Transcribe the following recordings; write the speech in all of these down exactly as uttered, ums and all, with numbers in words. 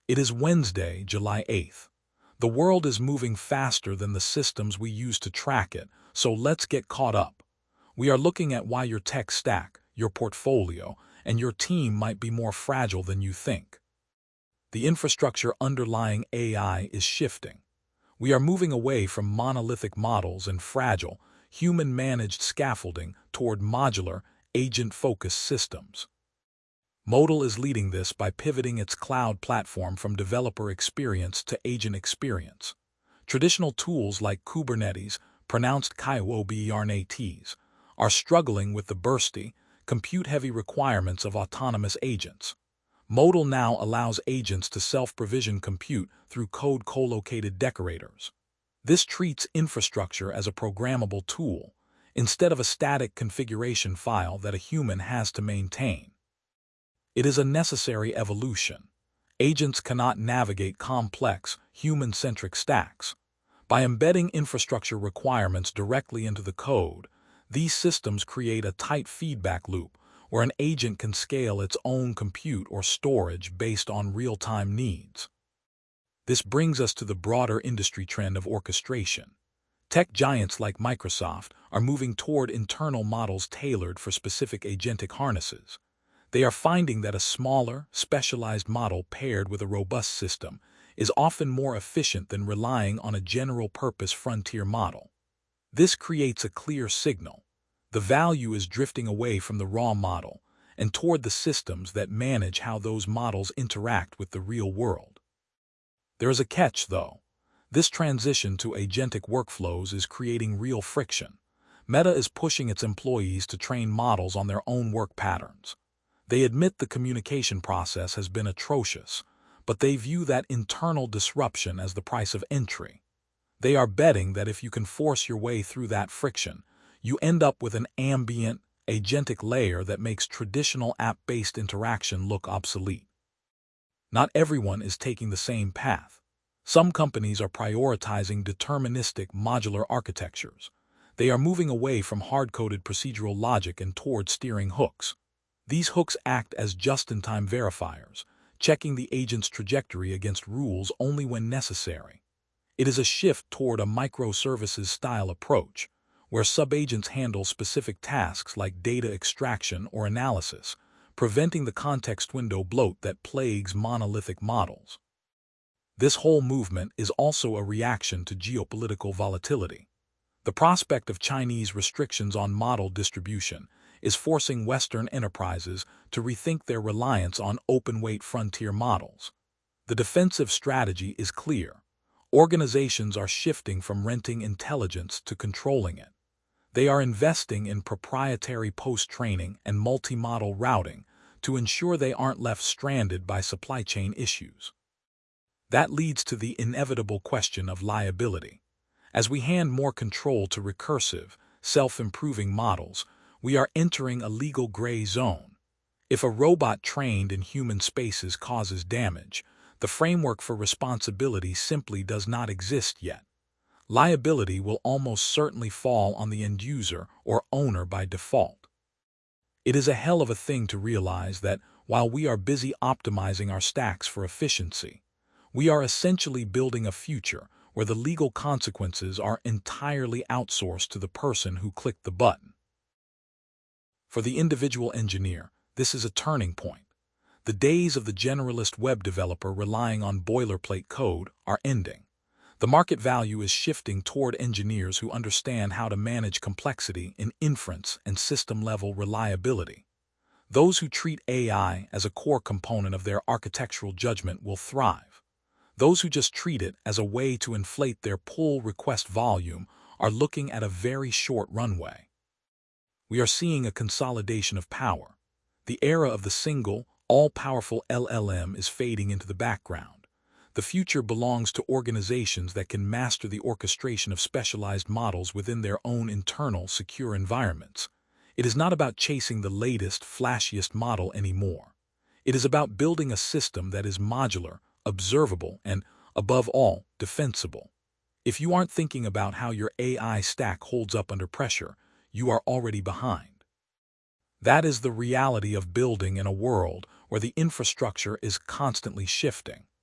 It is Wednesday, July eighth. The world is moving faster than the systems we use to track it, so let's get caught up. We are looking at why your tech stack, your portfolio, and your team might be more fragile than you think. The infrastructure underlying A I is shifting. We are moving away from monolithic models and fragile, human-managed scaffolding toward modular, agent-focused systems. Modal is leading this by pivoting its cloud platform from developer experience to agent experience. Traditional tools like Kubernetes, pronounced Kubernetes, are struggling with the bursty, compute-heavy requirements of autonomous agents. Modal now allows agents to self-provision compute through code co-located decorators. This treats infrastructure as a programmable tool, instead of a static configuration file that a human has to maintain. It is a necessary evolution. Agents cannot navigate complex, human-centric stacks. By embedding infrastructure requirements directly into the code, these systems create a tight feedback loop where an agent can scale its own compute or storage based on real-time needs. This brings us to the broader industry trend of orchestration. Tech giants like Microsoft are moving toward internal models tailored for specific agentic harnesses. They are finding that a smaller, specialized model paired with a robust system is often more efficient than relying on a general-purpose frontier model. This creates a clear signal. The value is drifting away from the raw model and toward the systems that manage how those models interact with the real world. There is a catch, though. This transition to agentic workflows is creating real friction. Meta is pushing its employees to train models on their own work patterns. They admit the communication process has been atrocious, but they view that internal disruption as the price of entry. They are betting that if you can force your way through that friction, you end up with an ambient, agentic layer that makes traditional app-based interaction look obsolete. Not everyone is taking the same path. Some companies are prioritizing deterministic modular architectures. They are moving away from hard-coded procedural logic and toward steering hooks. These hooks act as just-in-time verifiers, checking the agent's trajectory against rules only when necessary. It is a shift toward a microservices-style approach, where subagents handle specific tasks like data extraction or analysis, preventing the context window bloat that plagues monolithic models. This whole movement is also a reaction to geopolitical volatility. The prospect of Chinese restrictions on model distribution is forcing Western enterprises to rethink their reliance on open-weight frontier models. The defensive strategy is clear. Organizations are shifting from renting intelligence to controlling it. They are investing in proprietary post-training and multi-model routing to ensure they aren't left stranded by supply chain issues. That leads to the inevitable question of liability. As we hand more control to recursive, self-improving models, we are entering a legal gray zone. If a robot trained in human spaces causes damage, the framework for responsibility simply does not exist yet. Liability will almost certainly fall on the end user or owner by default. It is a hell of a thing to realize that while we are busy optimizing our stacks for efficiency, we are essentially building a future where the legal consequences are entirely outsourced to the person who clicked the button. For the individual engineer, this is a turning point. The days of the generalist web developer relying on boilerplate code are ending. The market value is shifting toward engineers who understand how to manage complexity in inference and system-level reliability. Those who treat A I as a core component of their architectural judgment will thrive. Those who just treat it as a way to inflate their pull request volume are looking at a very short runway. We are seeing a consolidation of power. The era of the single, all-powerful L L M is fading into the background. The future belongs to organizations that can master the orchestration of specialized models within their own internal, secure environments. It is not about chasing the latest, flashiest model anymore. It is about building a system that is modular, observable, and, above all, defensible. If you aren't thinking about how your A I stack holds up under pressure, you are already behind. That is the reality of building in a world where the infrastructure is constantly shifting.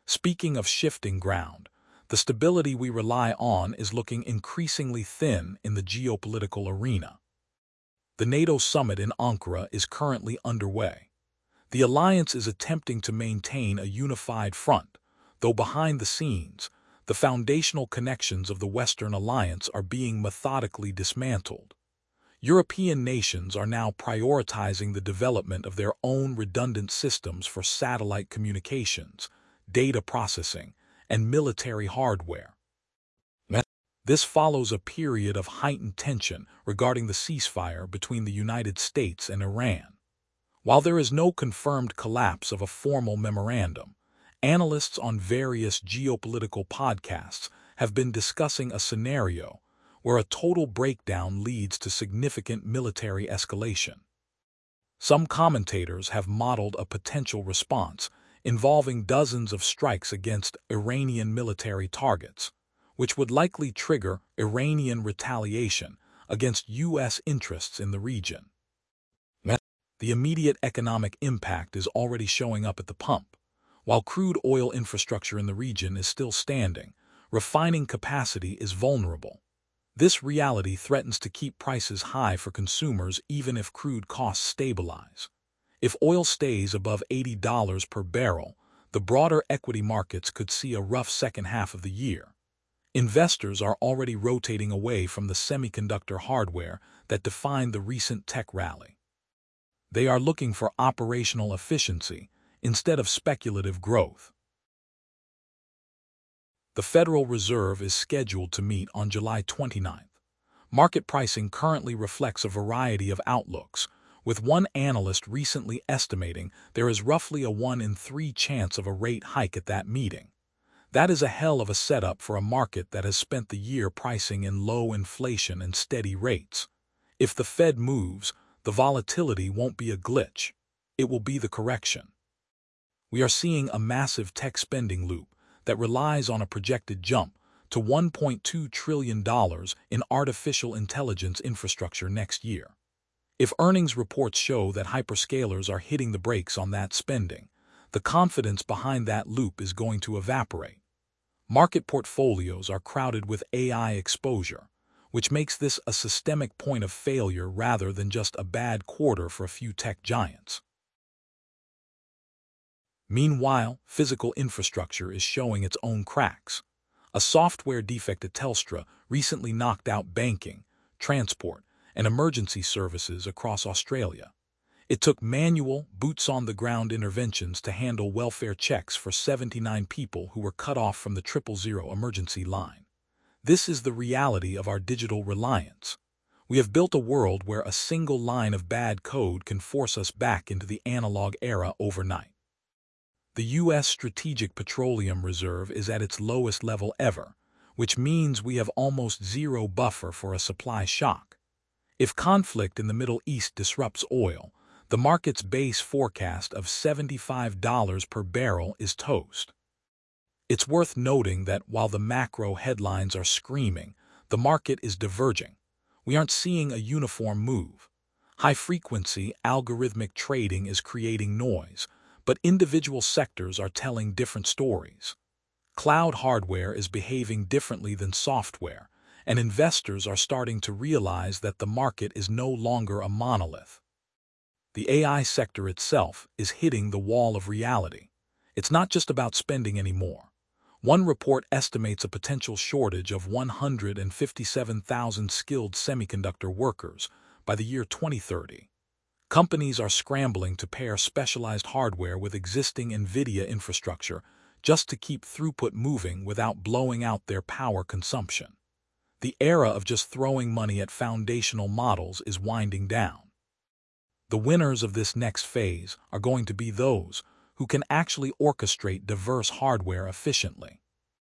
Speaking of shifting ground, the stability we rely on is looking increasingly thin in the geopolitical arena. The NATO summit in Ankara is currently underway. The alliance is attempting to maintain a unified front, though behind the scenes, the foundational connections of the Western alliance are being methodically dismantled. European nations are now prioritizing the development of their own redundant systems for satellite communications, data processing, and military hardware. This follows a period of heightened tension regarding the ceasefire between the United States and Iran. While there is no confirmed collapse of a formal memorandum, analysts on various geopolitical podcasts have been discussing a scenario where a total breakdown leads to significant military escalation. Some commentators have modeled a potential response involving dozens of strikes against Iranian military targets, which would likely trigger Iranian retaliation against U S interests in the region. The immediate economic impact is already showing up at the pump. While crude oil infrastructure in the region is still standing, refining capacity is vulnerable. This reality threatens to keep prices high for consumers even if crude costs stabilize. If oil stays above eighty dollars per barrel, the broader equity markets could see a rough second half of the year. Investors are already rotating away from the semiconductor hardware that defined the recent tech rally. They are looking for operational efficiency instead of speculative growth. The Federal Reserve is scheduled to meet on July twenty-ninth. Market pricing currently reflects a variety of outlooks, with one analyst recently estimating there is roughly a one in three chance of a rate hike at that meeting. That is a hell of a setup for a market that has spent the year pricing in low inflation and steady rates. If the Fed moves, the volatility won't be a glitch. It will be the correction. We are seeing a massive tech spending loop that relies on a projected jump to one point two trillion dollars in artificial intelligence infrastructure next year. If earnings reports show that hyperscalers are hitting the brakes on that spending, the confidence behind that loop is going to evaporate. Market portfolios are crowded with A I exposure, which makes this a systemic point of failure rather than just a bad quarter for a few tech giants. Meanwhile, physical infrastructure is showing its own cracks. A software defect at Telstra recently knocked out banking, transport, and emergency services across Australia. It took manual, boots-on-the-ground interventions to handle welfare checks for seventy-nine people who were cut off from the triple zero emergency line. This is the reality of our digital reliance. We have built a world where a single line of bad code can force us back into the analog era overnight. The U S Strategic Petroleum Reserve is at its lowest level ever, which means we have almost zero buffer for a supply shock. If conflict in the Middle East disrupts oil, the market's base forecast of seventy-five dollars per barrel is toast. It's worth noting that while the macro headlines are screaming, the market is diverging. We aren't seeing a uniform move. High-frequency, algorithmic trading is creating noise, but individual sectors are telling different stories. Cloud hardware is behaving differently than software, and investors are starting to realize that the market is no longer a monolith. The A I sector itself is hitting the wall of reality. It's not just about spending anymore. One report estimates a potential shortage of one hundred fifty-seven thousand skilled semiconductor workers by the year twenty thirty. Companies are scrambling to pair specialized hardware with existing NVIDIA infrastructure just to keep throughput moving without blowing out their power consumption. The era of just throwing money at foundational models is winding down. The winners of this next phase are going to be those who can actually orchestrate diverse hardware efficiently.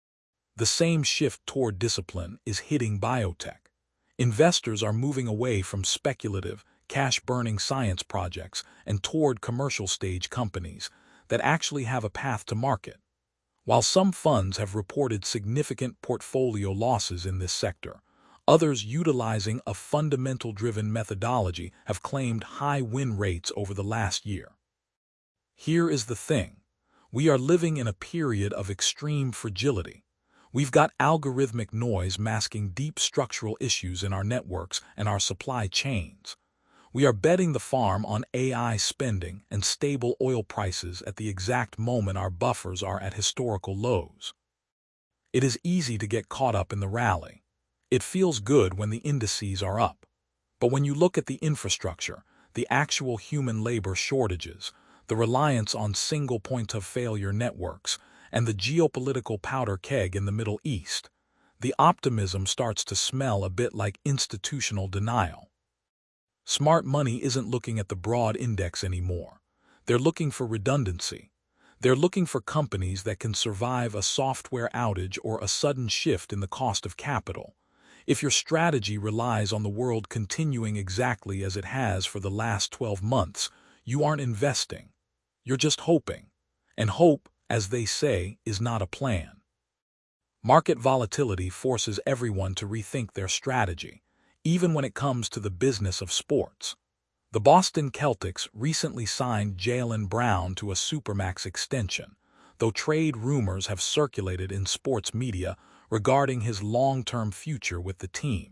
The same shift toward discipline is hitting biotech. Investors are moving away from speculative, cash-burning science projects and toward commercial-stage companies that actually have a path to market. While some funds have reported significant portfolio losses in this sector, others utilizing a fundamental-driven methodology have claimed high win rates over the last year. Here is the thing. We are living in a period of extreme fragility. We've got algorithmic noise masking deep structural issues in our networks and our supply chains. We are betting the farm on A I spending and stable oil prices at the exact moment our buffers are at historical lows. It is easy to get caught up in the rally. It feels good when the indices are up. But when you look at the infrastructure, the actual human labor shortages, the reliance on single point of failure networks, and the geopolitical powder keg in the Middle East, the optimism starts to smell a bit like institutional denial. Smart money isn't looking at the broad index anymore. They're looking for redundancy. They're looking for companies that can survive a software outage or a sudden shift in the cost of capital. If your strategy relies on the world continuing exactly as it has for the last twelve months, you aren't investing. You're just hoping. And hope, as they say, is not a plan. Market volatility forces everyone to rethink their strategy, even when it comes to the business of sports. The Boston Celtics recently signed Jaylen Brown to a Supermax extension, though trade rumors have circulated in sports media regarding his long-term future with the team.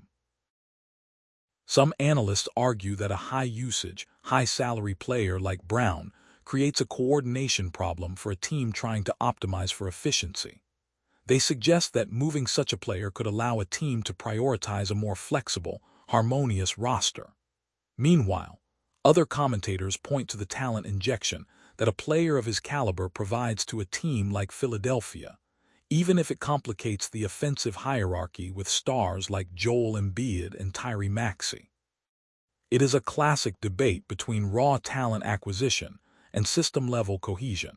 Some analysts argue that a high-usage, high-salary player like Brown creates a coordination problem for a team trying to optimize for efficiency. They suggest that moving such a player could allow a team to prioritize a more flexible, harmonious roster. Meanwhile, other commentators point to the talent injection that a player of his caliber provides to a team like Philadelphia, even if it complicates the offensive hierarchy with stars like Joel Embiid and Tyrese Maxey. It is a classic debate between raw talent acquisition and system-level cohesion.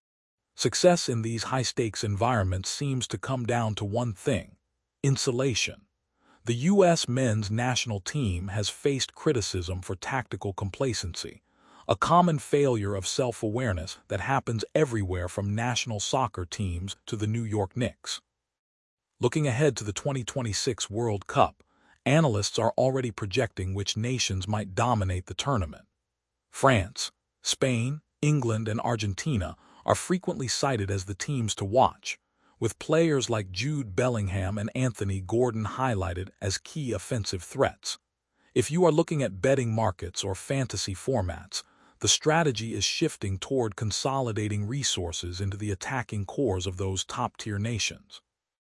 Success in these high-stakes environments seems to come down to one thing: insulation. The U S men's national team has faced criticism for tactical complacency, a common failure of self-awareness that happens everywhere from national soccer teams to the New York Knicks. Looking ahead to the twenty twenty-six World Cup, analysts are already projecting which nations might dominate the tournament. France, Spain, England, and Argentina are frequently cited as the teams to watch, with players like Jude Bellingham and Anthony Gordon highlighted as key offensive threats. If you are looking at betting markets or fantasy formats, the strategy is shifting toward consolidating resources into the attacking cores of those top-tier nations.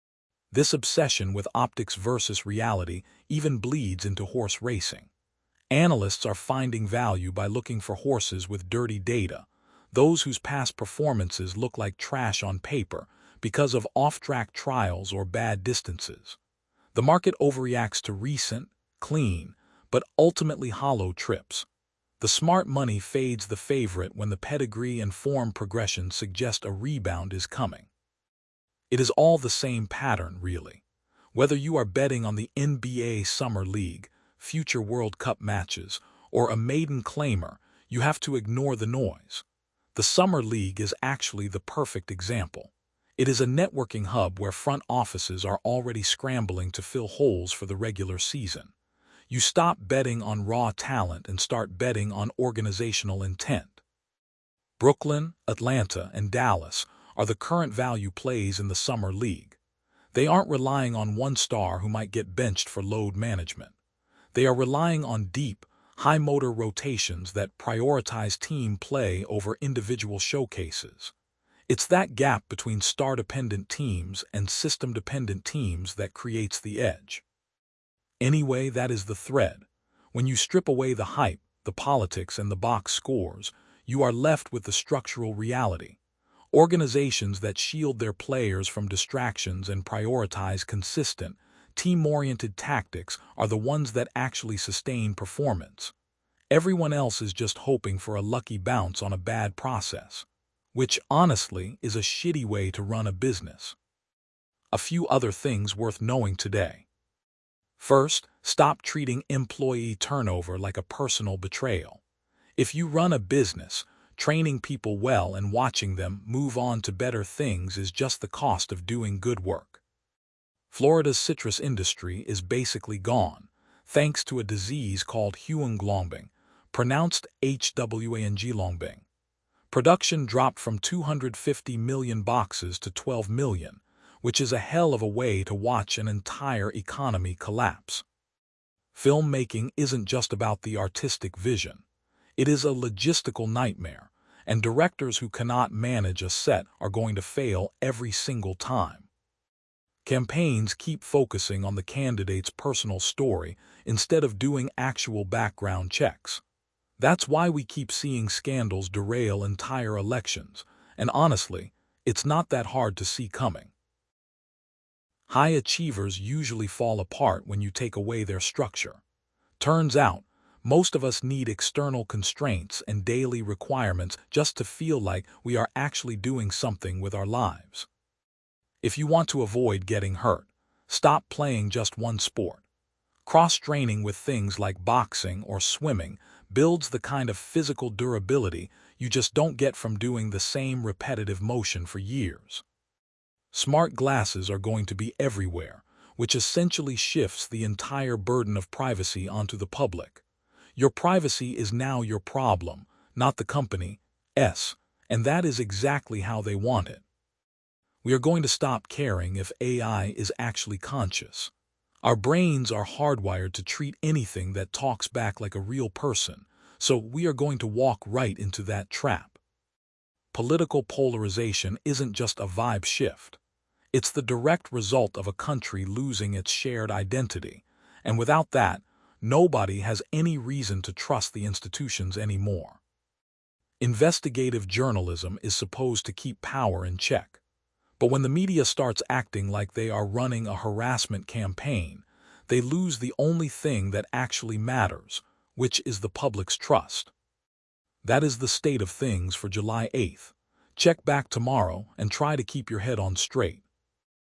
This obsession with optics versus reality even bleeds into horse racing. Analysts are finding value by looking for horses with dirty data, those whose past performances look like trash on paper because of off-track trials or bad distances. The market overreacts to recent, clean, but ultimately hollow trips. The smart money fades the favorite when the pedigree and form progression suggest a rebound is coming. It is all the same pattern, really. Whether you are betting on the N B A Summer League, future World Cup matches, or a maiden claimer, you have to ignore the noise. The Summer League is actually the perfect example. It is a networking hub where front offices are already scrambling to fill holes for the regular season. You stop betting on raw talent and start betting on organizational intent. Brooklyn, Atlanta, and Dallas are the current value plays in the Summer League. They aren't relying on one star who might get benched for load management. They are relying on deep, high-motor rotations that prioritize team play over individual showcases. It's that gap between star-dependent teams and system-dependent teams that creates the edge. Anyway, that is the thread. When you strip away the hype, the politics, and the box scores, you are left with the structural reality. Organizations that shield their players from distractions and prioritize consistent, team-oriented tactics are the ones that actually sustain performance. Everyone else is just hoping for a lucky bounce on a bad process, which, honestly, is a shitty way to run a business. A few other things worth knowing today. First, stop treating employee turnover like a personal betrayal. If you run a business, training people well and watching them move on to better things is just the cost of doing good work. Florida's citrus industry is basically gone, thanks to a disease called Huanglongbing, pronounced H W A N G Longbing. Production dropped from two hundred fifty million boxes to twelve million, which is a hell of a way to watch an entire economy collapse. Filmmaking isn't just about the artistic vision. It is a logistical nightmare, and directors who cannot manage a set are going to fail every single time. Campaigns keep focusing on the candidate's personal story instead of doing actual background checks. That's why we keep seeing scandals derail entire elections, and honestly, it's not that hard to see coming. High achievers usually fall apart when you take away their structure. Turns out, most of us need external constraints and daily requirements just to feel like we are actually doing something with our lives. If you want to avoid getting hurt, stop playing just one sport. Cross-training with things like boxing or swimming builds the kind of physical durability you just don't get from doing the same repetitive motion for years. Smart glasses are going to be everywhere, which essentially shifts the entire burden of privacy onto the public. Your privacy is now your problem, not the company's, and that is exactly how they want it. We are going to stop caring if A I is actually conscious. Our brains are hardwired to treat anything that talks back like a real person, so we are going to walk right into that trap. Political polarization isn't just a vibe shift. It's the direct result of a country losing its shared identity, and without that, nobody has any reason to trust the institutions anymore. Investigative journalism is supposed to keep power in check. But when the media starts acting like they are running a harassment campaign, they lose the only thing that actually matters, which is the public's trust. That is the state of things for July eighth. Check back tomorrow and try to keep your head on straight.